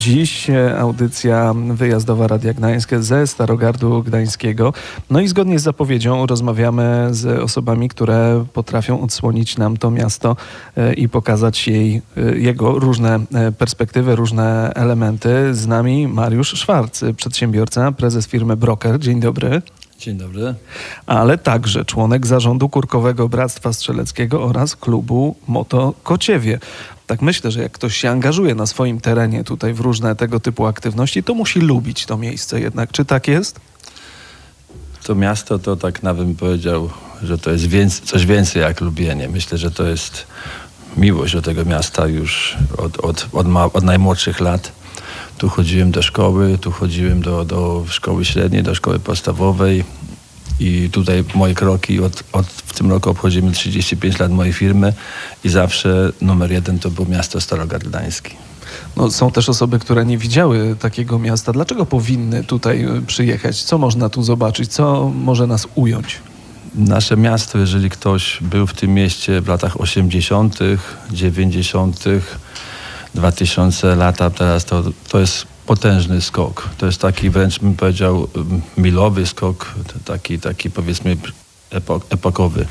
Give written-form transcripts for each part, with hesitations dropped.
Dziś audycja wyjazdowa Radia Gdańsk ze Starogardu Gdańskiego. No i zgodnie z zapowiedzią rozmawiamy z osobami, które potrafią odsłonić nam to miasto i pokazać jego różne perspektywy, różne elementy. Z nami Mariusz Szwarc, przedsiębiorca, prezes firmy Broker. Dzień dobry. Dzień dobry. Ale także członek zarządu Kurkowego Bractwa Strzeleckiego oraz klubu Moto Kociewie. Tak myślę, że jak ktoś się angażuje na swoim terenie tutaj w różne tego typu aktywności, to musi lubić to miejsce jednak. Czy tak jest? To miasto to tak nawet bym powiedział, że to jest coś więcej jak lubienie. Myślę, że to jest miłość do tego miasta już od najmłodszych lat. Tu chodziłem do szkoły, tu chodziłem do szkoły średniej, do szkoły podstawowej i tutaj moje kroki, w tym roku obchodzimy 35 lat mojej firmy i zawsze numer jeden to było miasto Starogard Gdański. No, są też osoby, które nie widziały takiego miasta. Dlaczego powinny tutaj przyjechać? Co można tu zobaczyć? Co może nas ująć? Nasze miasto, jeżeli ktoś był w tym mieście w latach 80., 90., 2000 lata, teraz to jest potężny skok. To jest taki wręcz bym powiedział milowy skok, taki powiedzmy epokowy.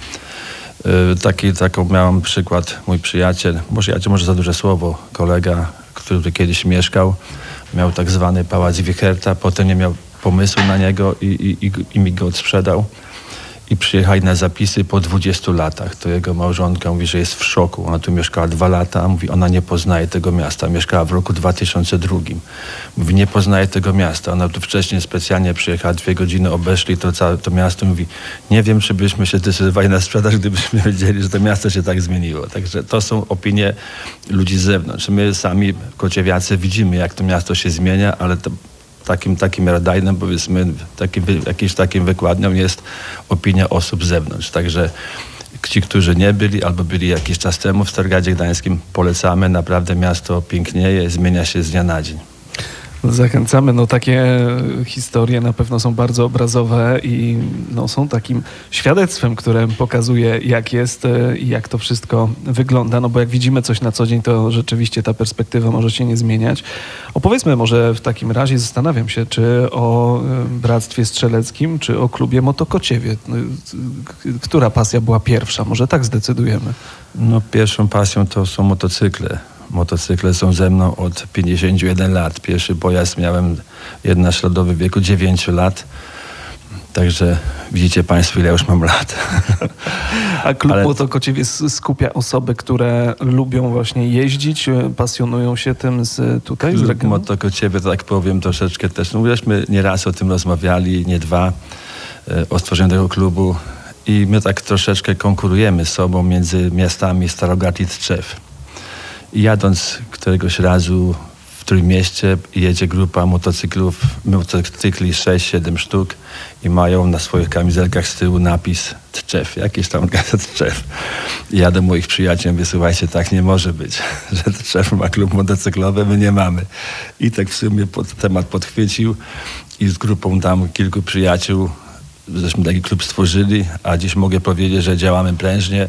Taką miałem przykład, mój przyjaciel, może za duże słowo, kolega, który kiedyś mieszkał, miał tak zwany pałac Wicherta, potem nie miał pomysłu na niego i mi go odsprzedał. I przyjechali na zapisy po 20 latach. To jego małżonka mówi, że jest w szoku. Ona tu mieszkała 2 lata, a mówi, ona nie poznaje tego miasta. Mieszkała w roku 2002. Mówi, nie poznaje tego miasta. Ona tu wcześniej specjalnie przyjechała, 2 godziny obeszli to miasto. Mówi, nie wiem, czy byśmy się zdecydowali na sprzedaż, gdybyśmy wiedzieli, że to miasto się tak zmieniło. Także to są opinie ludzi z zewnątrz. My sami, kociewiacy, widzimy, jak to miasto się zmienia, ale to takim radajnym, powiedzmy, jakimś takim wykładnią jest opinia osób z zewnątrz. Także ci, którzy nie byli albo byli jakiś czas temu w Starogardzie Gdańskim, polecamy. Naprawdę miasto pięknieje, zmienia się z dnia na dzień. Zachęcamy. No, takie historie na pewno są bardzo obrazowe i są takim świadectwem, które pokazuje, jak jest i jak to wszystko wygląda. No bo jak widzimy coś na co dzień, to rzeczywiście ta perspektywa może się nie zmieniać. Opowiedzmy może w takim razie, zastanawiam się, czy o Bractwie Strzeleckim, czy o klubie Moto Kociewie. Która pasja była pierwsza? Może tak zdecydujemy. No, pierwszą pasją to są motocykle. Motocykle są ze mną od 51 lat. Pierwszy pojazd miałem jednośladowy w wieku 9 lat. Także widzicie Państwo, ile już mam lat. A klub Moto Kociewie skupia osoby, które lubią właśnie jeździć, pasjonują się tym z regionu? Klub Moto Kociewie, tak powiem, troszeczkę też. No, żeśmy nieraz o tym rozmawiali, nie dwa, o stworzeniu tego klubu. I my tak troszeczkę konkurujemy z sobą między miastami Starogard i Tczew. I jadąc któregoś razu w Trójmieście jedzie grupa motocykli 6-7 sztuk i mają na swoich kamizelkach z tyłu napis Tczew, jakiś tam Tczew. I ja do moich przyjaciół mówię, słuchajcie, tak nie może być, że Tczew ma klub motocyklowy, my nie mamy. I tak w sumie temat podchwycił i z grupą tam kilku przyjaciół żeśmy taki klub stworzyli, a dziś mogę powiedzieć, że działamy prężnie.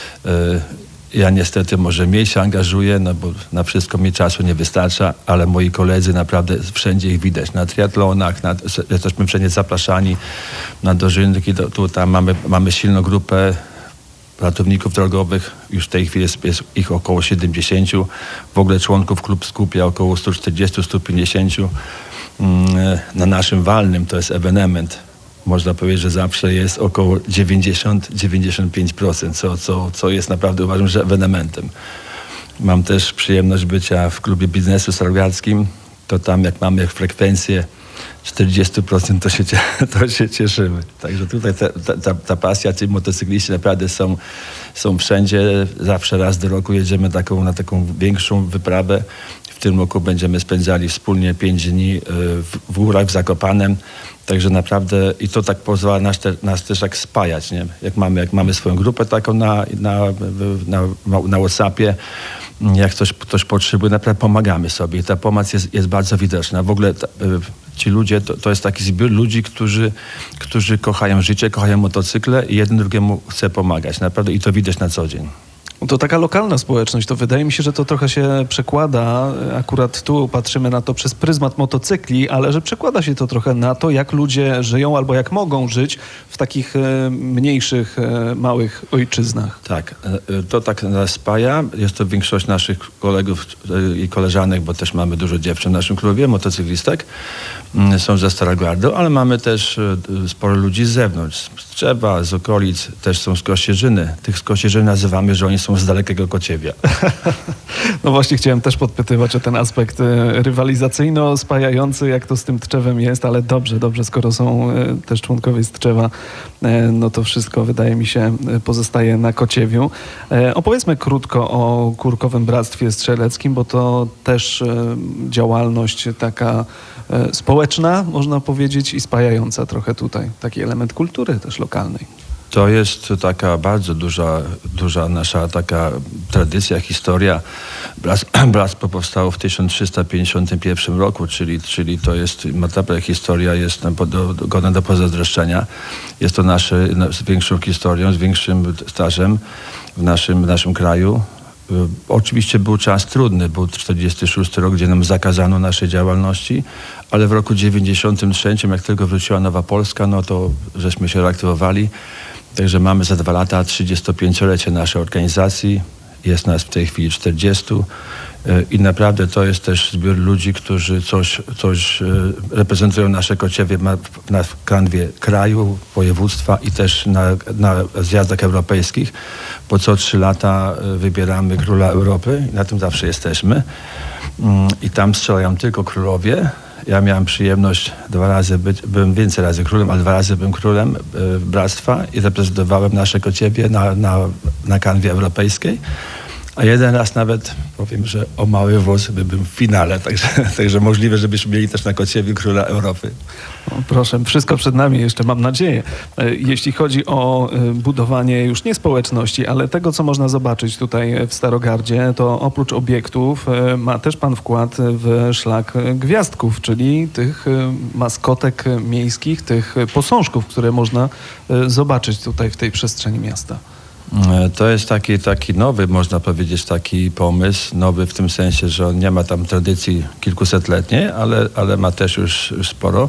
Ja niestety może mniej się angażuję, no bo na wszystko mi czasu nie wystarcza, ale moi koledzy naprawdę wszędzie ich widać. Na triatlonach, jesteśmy wszędzie zapraszani na dożynki. Tam mamy silną grupę ratowników drogowych. Już w tej chwili jest ich około 70. W ogóle członków klub skupia około 140-150. Na naszym walnym to jest ewenement. Można powiedzieć, że zawsze jest około 90-95%, co jest naprawdę, uważam, że ewenementem. Mam też przyjemność bycia w klubie biznesu starogardzkim. To tam jak mamy frekwencję 40%, to się cieszymy. Także tutaj ta pasja, ci motocykliści naprawdę są wszędzie. Zawsze raz do roku jedziemy na taką większą wyprawę. W tym roku będziemy spędzali wspólnie 5 dni w górach, w Zakopanem. Także naprawdę i to tak pozwala nas też tak spajać, nie? Jak mamy swoją grupę taką na WhatsAppie, jak ktoś potrzebuje, naprawdę pomagamy sobie. I ta pomoc jest bardzo widoczna. W ogóle ci ludzie, to jest taki zbiór ludzi, którzy kochają życie, kochają motocykle i jeden drugiemu chce pomagać. Naprawdę i to widać na co dzień. To taka lokalna społeczność, to wydaje mi się, że to trochę się przekłada, akurat tu patrzymy na to przez pryzmat motocykli, ale że przekłada się to trochę na to, jak ludzie żyją albo jak mogą żyć w takich mniejszych, małych ojczyznach. Tak, to tak nas spaja. Jest to większość naszych kolegów i koleżanek, bo też mamy dużo dziewczyn w naszym klubie, motocyklistek. Są ze Starogardu, ale mamy też sporo ludzi z zewnątrz, z Tczewa, z okolic, też są z Kościerzyny. Tych z Kościerzyny nazywamy, że oni są z dalekiego Kociewia. No właśnie chciałem też podpytywać o ten aspekt rywalizacyjno-spajający, jak to z tym Tczewem jest, ale dobrze, skoro są też członkowie z Tczewa, no to wszystko wydaje mi się pozostaje na Kociewiu. Opowiedzmy krótko o Kurkowym Bractwie Strzeleckim, bo to też działalność taka społeczna, można powiedzieć, i spajająca trochę tutaj. Taki element kultury też lokalnej. To jest taka bardzo duża nasza taka tradycja, historia. Bractwo powstało w 1351 roku, czyli to jest, ta historia jest godna do pozazdroszczenia. Jest to z większą historią, z większym stażem w naszym kraju. Oczywiście był czas trudny, był 46 rok, gdzie nam zakazano naszej działalności, ale w roku 93, jak tylko wróciła Nowa Polska, no to żeśmy się reaktywowali. Także mamy za 2 lata 35-lecie naszej organizacji. Jest nas w tej chwili 40 i naprawdę to jest też zbiór ludzi, którzy coś reprezentują nasze Kociewie na kanwie kraju, województwa i też na zjazdach europejskich, bo co 3 lata wybieramy króla Europy i na tym zawsze jesteśmy. I tam strzelają tylko królowie. Ja miałem przyjemność 2 razy byłem więcej razy królem, ale 2 razy byłem królem bractwa i reprezentowałem nasze Kociewie na kanwie europejskiej. A 1 raz nawet, powiem, że o mały włos byłem w finale, także możliwe, żebyśmy mieli też na Kociewiu króla Europy. O, proszę, wszystko przed nami jeszcze, mam nadzieję. Jeśli chodzi o budowanie już nie społeczności, ale tego, co można zobaczyć tutaj w Starogardzie, to oprócz obiektów ma też pan wkład w szlak gwiazdków, czyli tych maskotek miejskich, tych posążków, które można zobaczyć tutaj w tej przestrzeni miasta. To jest taki nowy, można powiedzieć, taki pomysł. Nowy w tym sensie, że on nie ma tam tradycji kilkusetletniej, ale ma też już sporo.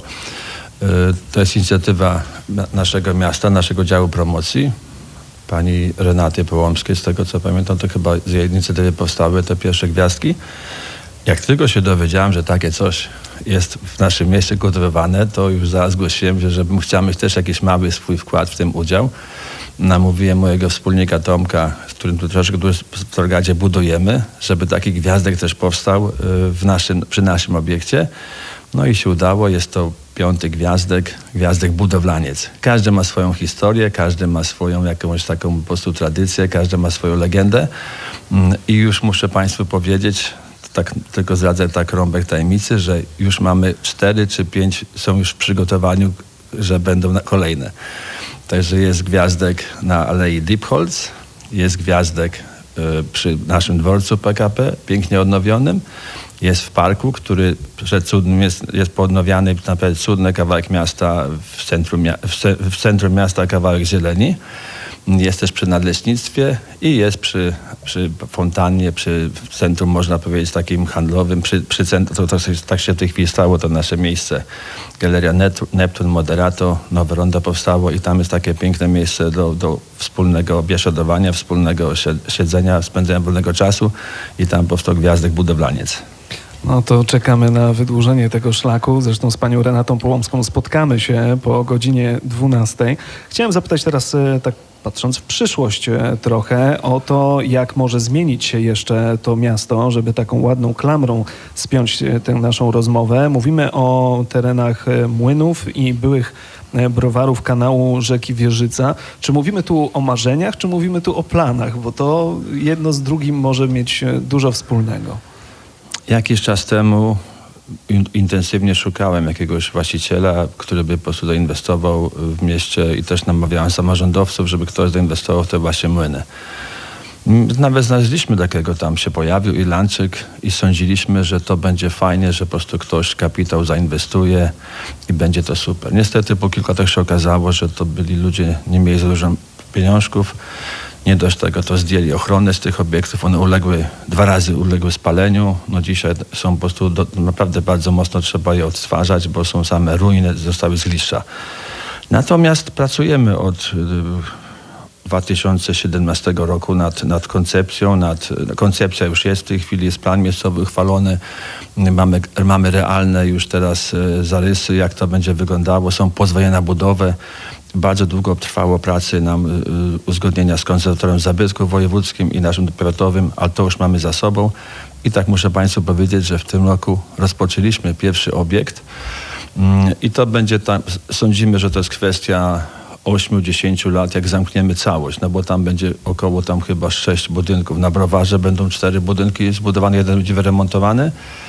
To jest inicjatywa naszego miasta, naszego działu promocji. Pani Renaty Połomskiej, z tego co pamiętam, to chyba z jej inicjatywy powstały te pierwsze gwiazdki. Jak tylko się dowiedziałem, że takie coś jest w naszym mieście kultywowane, to już zaraz zgłosiłem się, żebym chciał mieć też jakiś mały swój wkład w tym udział. Namówiłem mojego wspólnika Tomka, z którym tu troszkę w Starogardzie budujemy, żeby taki gwiazdek też powstał przy naszym obiekcie. No i się udało, jest to 5. gwiazdek budowlaniec. Każdy ma swoją historię, każdy ma swoją jakąś taką po prostu tradycję, każdy ma swoją legendę i już muszę Państwu powiedzieć, tak tylko zdradzę tak rąbek tajemnicy, że już mamy 4 czy 5 są już w przygotowaniu, że będą kolejne. Także jest gwiazdek na Alei Diepholz, jest gwiazdek przy naszym dworcu PKP, pięknie odnowionym. Jest w parku, który przed cudnym jest poodnowiany, naprawdę cudny kawałek miasta, w centrum miasta kawałek zieleni. Jest też przy nadleśnictwie i jest przy fontannie, przy centrum, można powiedzieć, takim handlowym, przy centrum, tak się w tej chwili stało, to nasze miejsce. Galeria Neptun, Moderato, nowe rondo powstało i tam jest takie piękne miejsce do wspólnego biesiadowania, wspólnego siedzenia, spędzenia wolnego czasu i tam powstał gwiazdek budowlaniec. No to czekamy na wydłużenie tego szlaku. Zresztą z panią Renatą Połomską spotkamy się po godzinie 12. Chciałem zapytać teraz, tak patrząc w przyszłość trochę, o to, jak może zmienić się jeszcze to miasto, żeby taką ładną klamrą spiąć tę naszą rozmowę. Mówimy o terenach młynów i byłych browarów kanału rzeki Wieżyca. Czy mówimy tu o marzeniach, czy mówimy tu o planach? Bo to jedno z drugim może mieć dużo wspólnego. Jakiś czas temu intensywnie szukałem jakiegoś właściciela, który by po prostu zainwestował w mieście i też namawiałem samorządowców, żeby ktoś zainwestował w te właśnie młyny. Nawet znaleźliśmy takiego, tam się pojawił Irlandczyk i sądziliśmy, że to będzie fajnie, że po prostu ktoś kapitał zainwestuje i będzie to super. Niestety po kilku latach się okazało, że to byli ludzie, nie mieli za dużo pieniążków. Nie dość tego, to zdjęli ochronę z tych obiektów. One 2 razy uległy spaleniu. No dzisiaj są po prostu naprawdę bardzo mocno trzeba je odtwarzać, bo są same ruiny, zostały zgliszcza. Natomiast pracujemy od 2017 roku nad koncepcją. Koncepcja już jest w tej chwili, jest plan miejscowy uchwalony. Mamy realne już teraz zarysy, jak to będzie wyglądało. Są pozwolenia na budowę. Bardzo długo trwało pracy nam uzgodnienia z konserwatorem zabytków wojewódzkim i naszym powiatowym, ale to już mamy za sobą. I tak muszę Państwu powiedzieć, że w tym roku rozpoczęliśmy pierwszy obiekt i to będzie sądzimy, że to jest kwestia 8-10 lat, jak zamkniemy całość, no bo tam będzie około chyba 6 budynków. Na Browarze będą 4 budynki zbudowane, 1 będzie wyremontowany.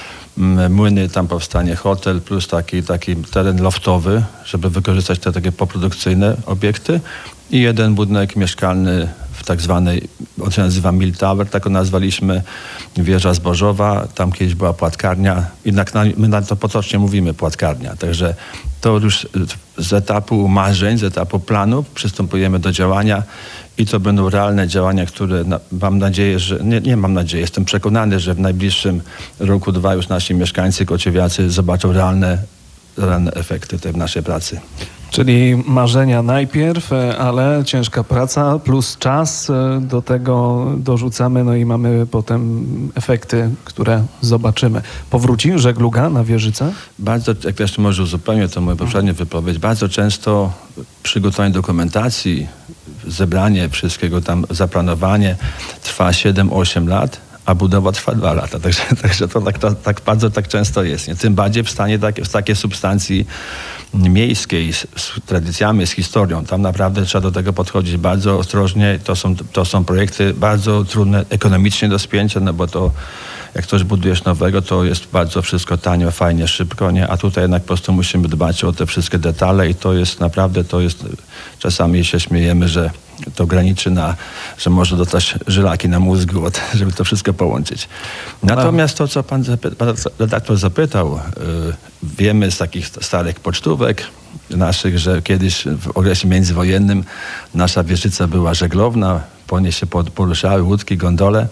Młyny, tam powstanie hotel plus taki teren loftowy, żeby wykorzystać te takie poprodukcyjne obiekty i 1 budynek mieszkalny w tak zwanej, on się nazywa Mill Tower, tak go nazwaliśmy, wieża zbożowa, tam kiedyś była płatkarnia, jednak my na to potocznie mówimy płatkarnia, także to już z etapu marzeń, z etapu planu przystępujemy do działania i to będą realne działania, które mam nadzieję, że, nie mam nadzieję, jestem przekonany, że w najbliższym roku, 2 już nasi mieszkańcy kociewiacy zobaczą realne efekty tej naszej pracy. Czyli marzenia najpierw, ale ciężka praca plus czas, do tego dorzucamy, no i mamy potem efekty, które zobaczymy. Powróci żegluga na Wieżycach? Bardzo, jak jeszcze może uzupełnię to moją poprzednią wypowiedź, bardzo często przygotowanie dokumentacji, zebranie wszystkiego tam, zaplanowanie trwa 7-8 lat, a budowa trwa 2 lata. Także to tak bardzo często jest. Nie? Tym bardziej w stanie w takiej substancji miejskiej, z tradycjami, z historią. Tam naprawdę trzeba do tego podchodzić bardzo ostrożnie. To są projekty bardzo trudne ekonomicznie do spięcia, no bo to jak coś budujesz nowego, to jest bardzo wszystko tanio, fajnie, szybko, nie? A tutaj jednak po prostu musimy dbać o te wszystkie detale i to jest naprawdę, czasami się śmiejemy, że to graniczy że może dostać żylaki na mózgu, żeby to wszystko połączyć. Natomiast to, co pan redaktor zapytał, wiemy z takich starych pocztówek naszych, że kiedyś w okresie międzywojennym nasza Wieżyca była żeglowna, po niej się poruszały łódki, gondole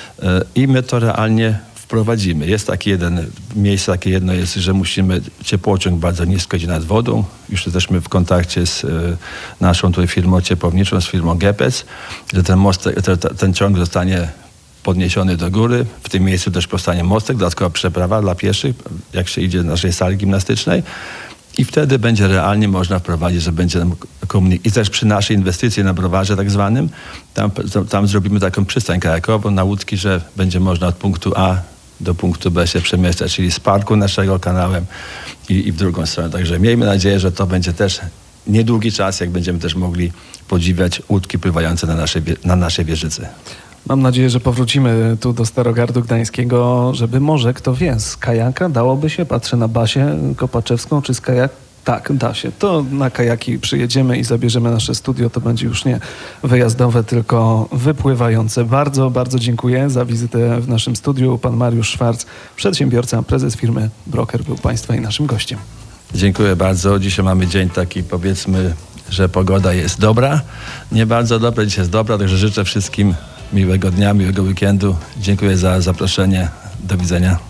i my to realnie wprowadzimy. Jest takie miejsce jedno jest, że musimy, ciepłociąg bardzo nisko idzie nad wodą. Już jesteśmy w kontakcie z naszą tutaj firmą ciepłowniczą, z firmą Gepec, że ten ciąg zostanie podniesiony do góry. W tym miejscu też powstanie mostek, dodatkowa przeprawa dla pieszych, jak się idzie do naszej sali gimnastycznej. I wtedy będzie realnie można wprowadzić, że będzie i też przy naszej inwestycji na Browarze tak zwanym, tam zrobimy taką przystań kajakową na łódki, że będzie można od punktu A do punktu B się przemieszczać, czyli z parku naszego kanałem i w drugą stronę. Także miejmy nadzieję, że to będzie też niedługi czas, jak będziemy też mogli podziwiać łódki pływające na naszej Wieżycy. Mam nadzieję, że powrócimy tu do Starogardu Gdańskiego, żeby może, kto wie, z kajaka dałoby się, patrzę na Basię Kopaczewską, czy z kajaka? Tak, da się. To na kajaki przyjedziemy i zabierzemy nasze studio. To będzie już nie wyjazdowe, tylko wypływające. Bardzo, bardzo dziękuję za wizytę w naszym studiu. Pan Mariusz Szwarc, przedsiębiorca, prezes firmy Broker, był Państwa i naszym gościem. Dziękuję bardzo. Dzisiaj mamy dzień taki, powiedzmy, że pogoda jest dobra. Nie bardzo dobra, dzisiaj jest dobra, także życzę wszystkim miłego dnia, miłego weekendu. Dziękuję za zaproszenie. Do widzenia.